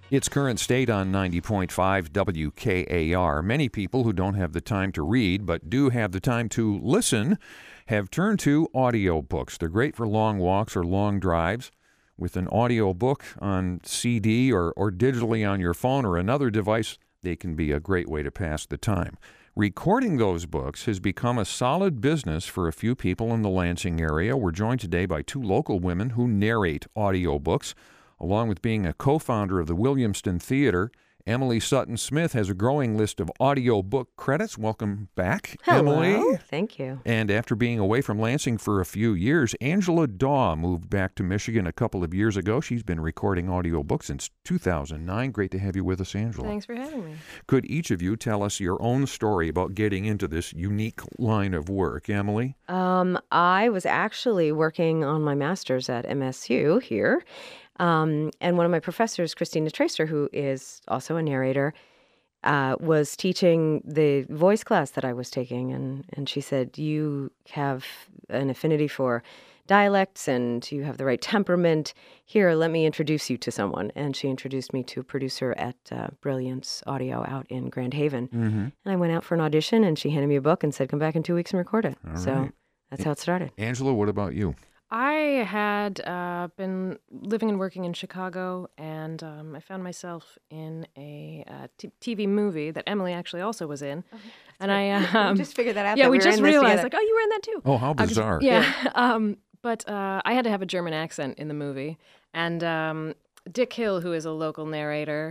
It's Current State on 90.5 WKAR. Many people who don't have the time to read but do have the time to listen have turned to audiobooks. They're great for long walks or long drives. With an audiobook on CD or digitally on your phone or another device, they can be a great way to pass the time. Recording those books has become a solid business for a few people in the Lansing area. We're joined today by two local women who narrate audiobooks. Along with being a co-founder of the Williamston Theater, Emily Sutton-Smith has a growing list of audiobook credits. Welcome back, Hello. Emily. Thank you. And after being away from Lansing for a few years, Angela Daw moved back to Michigan a couple of years ago. She's been recording audiobooks since 2009. Great to have you with us, Angela. Thanks for having me. Could each of you tell us your own story about getting into this unique line of work? Emily? I was actually working on my master's at MSU here. And one of my professors, Christina Tracer, who is also a narrator, was teaching the voice class that I was taking. And she said, you have an affinity for dialects and you have the right temperament. Here, let me introduce you to someone. And she introduced me to a producer at Brilliance Audio out in Grand Haven. Mm-hmm. And I went out for an audition and she handed me a book and said, come back in 2 weeks and record it. All So right. that's how it started. Angela, what about you? I had been living and working in Chicago, and I found myself in a TV movie that Emily actually also was in. And I We just figured that out. yeah, that we were just in this realized, together. like, oh, you were in that too. Oh, how bizarre. But I had to have a German accent in the movie. And Dick Hill, who is a local narrator,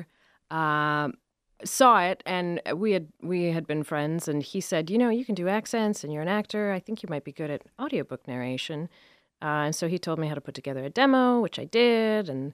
saw it, and we had been friends, and he said, you know, you can do accents, and you're an actor. I think you might be good at audiobook narration. And so he told me how to put together a demo, which I did, and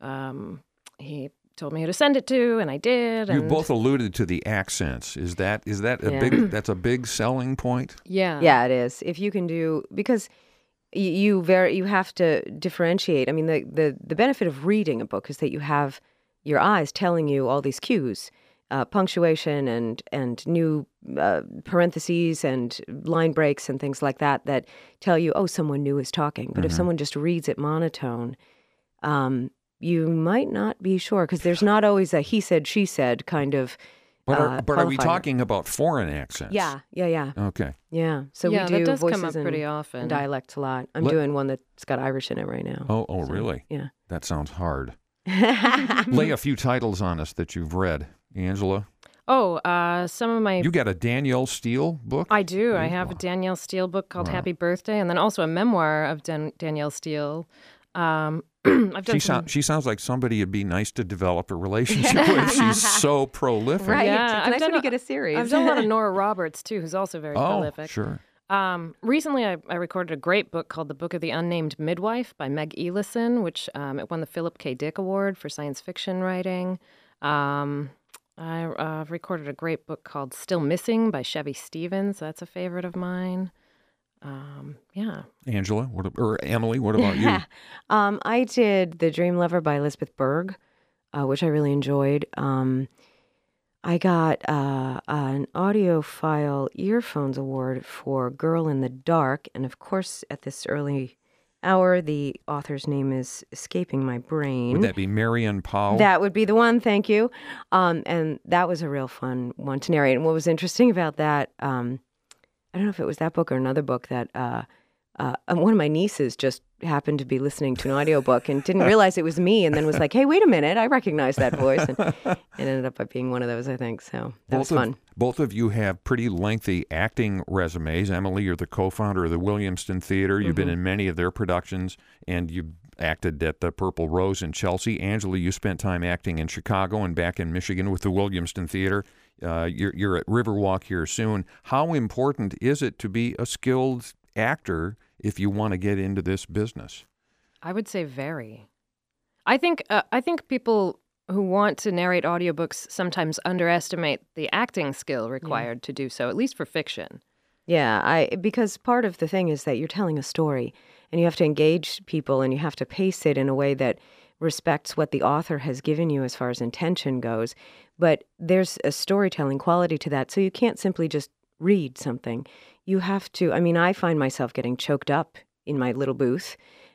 he told me who to send it to, and I did. You And both alluded to the accents. Is that that's a big selling point? Yeah, it is. If you can do, because you have to differentiate. I mean, the benefit of reading a book is that you have your eyes telling you all these cues, punctuation and new parentheses and line breaks and things like that tell you, oh, someone new is talking. But if someone just reads it monotone, you might not be sure, because there's not always a he said, she said kind of. But are we qualifier. talking about foreign accents? Yeah. Okay. Yeah. So yeah, we do that does voices come up and pretty often. dialects a lot. I'm doing one that's got Irish in it right now. Oh, So, really? Yeah. That sounds hard. Lay a few titles on us that you've read. Angela? Oh, some of my... You got a Danielle Steele book? I do. I have a Danielle Steele book called Happy Birthday, and then also a memoir of Danielle Steele. I've done She sounds like somebody would be nice to develop a relationship with. She's so prolific. Right. Yeah, It's nice when you get a series. I've done a lot of Nora Roberts, too, who's also very prolific. Sure. Recently, I recorded a great book called The Book of the Unnamed Midwife by Meg Elison, which it won the Philip K. Dick Award for science fiction writing. I recorded a great book called Still Missing by Chevy Stevens. That's a favorite of mine. Yeah. Angela, or Emily, what about you? I did The Dream Lover by Elizabeth Berg, which I really enjoyed. I got an audiophile earphones award for Girl in the Dark. And of course, at this early hour, the author's name is escaping my brain. Would that be Marian Powell? That would be the one, thank you. And that was a real fun one to narrate. And what was interesting about that, I don't know if it was that book or another book that one of my nieces just happened to be listening to an audiobook and didn't realize it was me, and then was like, hey, wait a minute, I recognize that voice. And it ended up being one of those, I think. So that was fun. Both of you have pretty lengthy acting resumes. Emily, you're the co-founder of the Williamston Theater. You've been in many of their productions, and you acted at the Purple Rose in Chelsea. Angela, you spent time acting in Chicago and back in Michigan with the Williamston Theater. You're at Riverwalk here soon. How important is it to be a skilled actor if you want to get into this business? I would say very. I think people who want to narrate audiobooks sometimes underestimate the acting skill required to do so, at least for fiction. Yeah, because part of the thing is that you're telling a story, and you have to engage people, and you have to pace it in a way that respects what the author has given you as far as intention goes. But there's a storytelling quality to that, so you can't simply just read something. You have to, I mean, I find myself getting choked up in my little booth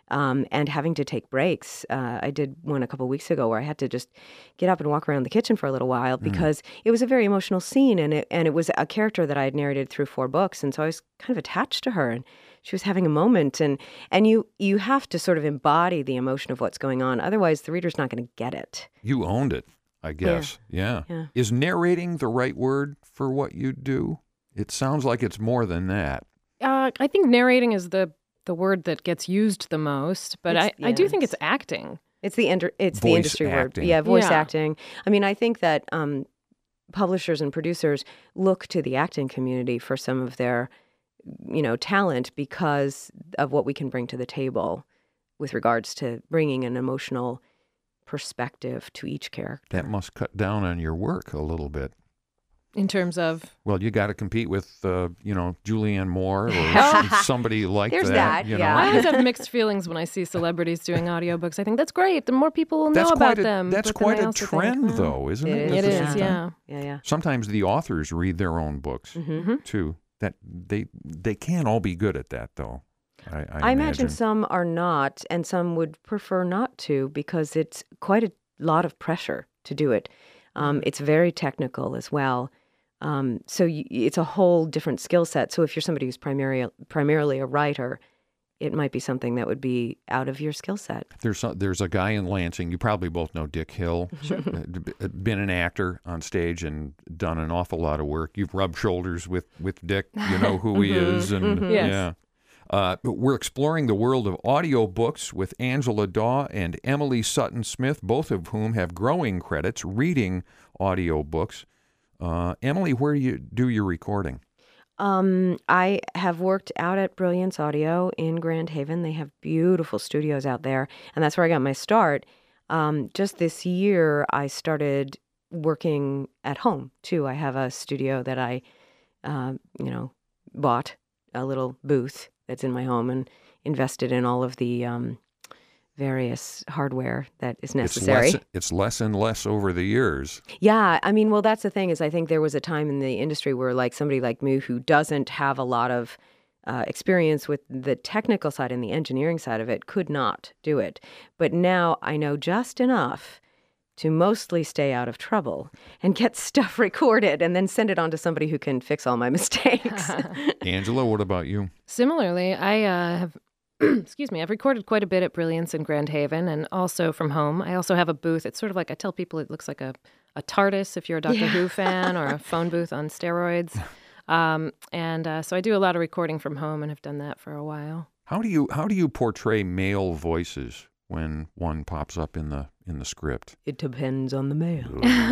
and having to take breaks. I did one a couple of weeks ago where I had to just get up and walk around the kitchen for a little while because it was a very emotional scene, and it was a character that I had narrated through 4 books, and so I was kind of attached to her, and she was having a moment, and you have to sort of embody the emotion of what's going on, otherwise the reader's not going to get it. You owned it, I guess. Yeah. Is narrating the right word for what you do? It sounds like it's more than that. I think narrating is the word that gets used the most, but I do think it's acting. It's the Voice industry acting. word. Yeah, voice Yeah. acting. I mean, I think that publishers and producers look to the acting community for some of their, talent because of what we can bring to the table with regards to bringing an emotional perspective to each character. That must cut down on your work a little bit. In terms of, Well, you got to compete with, Julianne Moore or somebody like There's that. that, you yeah. know? I always have mixed feelings when I see celebrities doing audiobooks. I think that's great. The more people will know That's about quite them. That's but then quite I a also think, trend, well, though, isn't it? It It At the is, same time. yeah. Yeah. Sometimes the authors read their own books Mm-hmm. too. That they can't all be good at that, though. I imagine some are not, and some would prefer not to because it's quite a lot of pressure to do it. It's very technical as well. So it's a whole different skill set. So if you're somebody who's primarily a writer, it might be something that would be out of your skill set. There's a guy in Lansing. You probably both know Dick Hill. Been an actor on stage and done an awful lot of work. You've rubbed shoulders with Dick. You know who he is, and Yes. yeah. We're exploring the world of audiobooks with Angela Daw and Emily Sutton Smith, both of whom have growing credits reading audiobooks. Emily, where do you do your recording? I have worked out at Brilliance Audio in Grand Haven. They have beautiful studios out there, and that's where I got my start. Just this year, I started working at home, too. I have a studio that I, bought, a little booth that's in my home, and invested in all of the various hardware that is necessary. It's less and less over the years. Yeah, I mean, well, that's the thing is I think there was a time in the industry where like somebody like me who doesn't have a lot of experience with the technical side and the engineering side of it could not do it. But now I know just enough to mostly stay out of trouble and get stuff recorded and then send it on to somebody who can fix all my mistakes. Angela, what about you? Similarly, I have, excuse me, I've recorded quite a bit at Brilliance in Grand Haven and also from home. I also have a booth. It's sort of like, I tell people it looks like a TARDIS if you're a Doctor Who fan, or a phone booth on steroids. So I do a lot of recording from home and have done that for a while. How do you portray male voices when one pops up in the script? It depends on the male.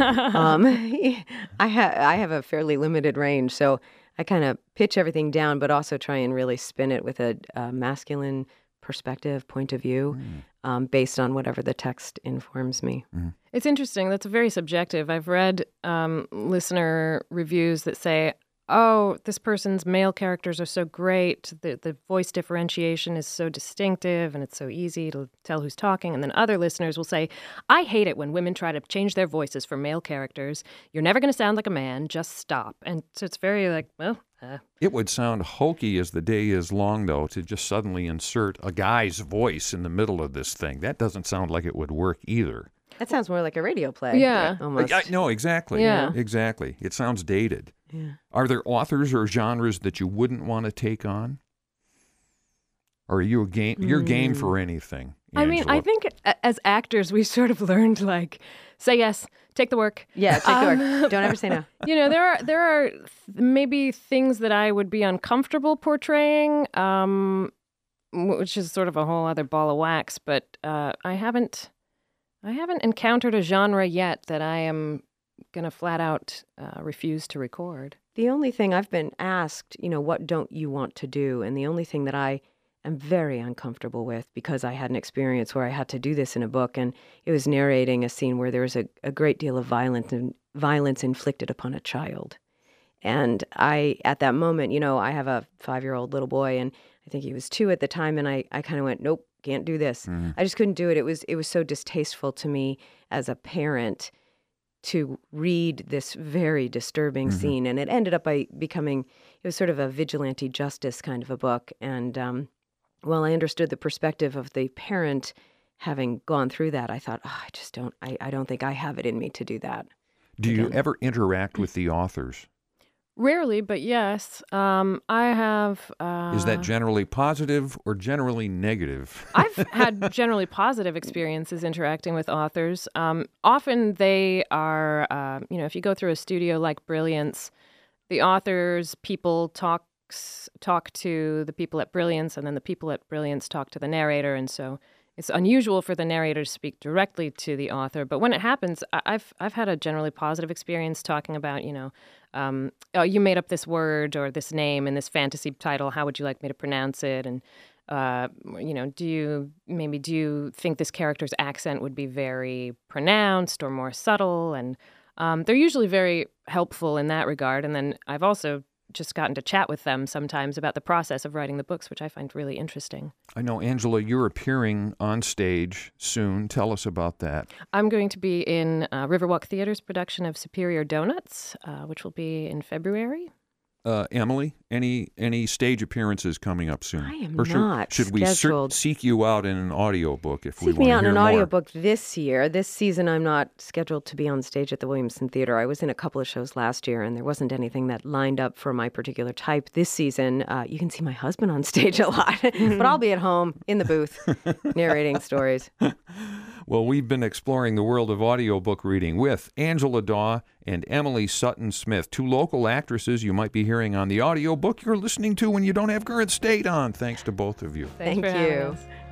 I have a fairly limited range, so I kind of pitch everything down, but also try and really spin it with a masculine perspective, point of view, based on whatever the text informs me. It's interesting. That's very subjective. I've read listener reviews that say, oh, this person's male characters are so great. The voice differentiation is so distinctive and it's so easy to tell who's talking. And then other listeners will say, I hate it when women try to change their voices for male characters. You're never going to sound like a man. Just stop. And so it's very like, well. It would sound hokey as the day is long, though, to just suddenly insert a guy's voice in the middle of this thing. That doesn't sound like it would work either. That sounds more like a radio play. Yeah. Almost. No, exactly. Yeah. Exactly. It sounds dated. Yeah. Are there authors or genres that you wouldn't want to take on? Or are you you're game for anything, I mean, Angela? I think as actors, we sort of learned, like, say yes, take the work. Yeah, take the work. Don't ever say no. You know, there are maybe things that I would be uncomfortable portraying, which is sort of a whole other ball of wax. But I haven't encountered a genre yet that I am going to flat out refuse to record. The only thing I've been asked, what don't you want to do? And the only thing that I am very uncomfortable with, because I had an experience where I had to do this in a book, and it was narrating a scene where there was a great deal of violence inflicted upon a child. And at that moment, I have a 5-year-old little boy, and I think he was 2 at the time, and I kind of went, nope, can't do this. I just couldn't do it. It was so distasteful to me as a parent to read this very disturbing scene. And it ended up by becoming, it was sort of a vigilante justice kind of a book. And while I understood the perspective of the parent having gone through that, I thought, oh, I don't think I have it in me to do that. Do you Again. ever interact with the authors? Rarely, but yes. I have. Is that generally positive or generally negative? I've had generally positive experiences interacting with authors. Often they are, if you go through a studio like Brilliance, the authors, people talk to the people at Brilliance, and then the people at Brilliance talk to the narrator, and so it's unusual for the narrator to speak directly to the author. But when it happens, I've had a generally positive experience talking about, oh, you made up this word or this name in this fantasy title. How would you like me to pronounce it? And do you think this character's accent would be very pronounced or more subtle? And they're usually very helpful in that regard. And then I've also just gotten to chat with them sometimes about the process of writing the books, which I find really interesting. I know, Angela, you're appearing on stage soon. Tell us about that. I'm going to be in Riverwalk Theater's production of Superior Donuts, which will be in February. Emily, any stage appearances coming up soon? I am or not should we scheduled. Seek you out in an audiobook if we Seek want me to out hear in an more? audiobook this year. This season, I'm not scheduled to be on stage at the Williamson Theater. I was in a couple of shows last year, and there wasn't anything that lined up for my particular type. This season, you can see my husband on stage a lot, but I'll be at home in the booth narrating stories. Well, we've been exploring the world of audiobook reading with Angela Daw and Emily Sutton Smith, two local actresses you might be hearing on the audiobook you're listening to when you don't have Current State on. Thanks to both of you. Thanks Thank for having you. us.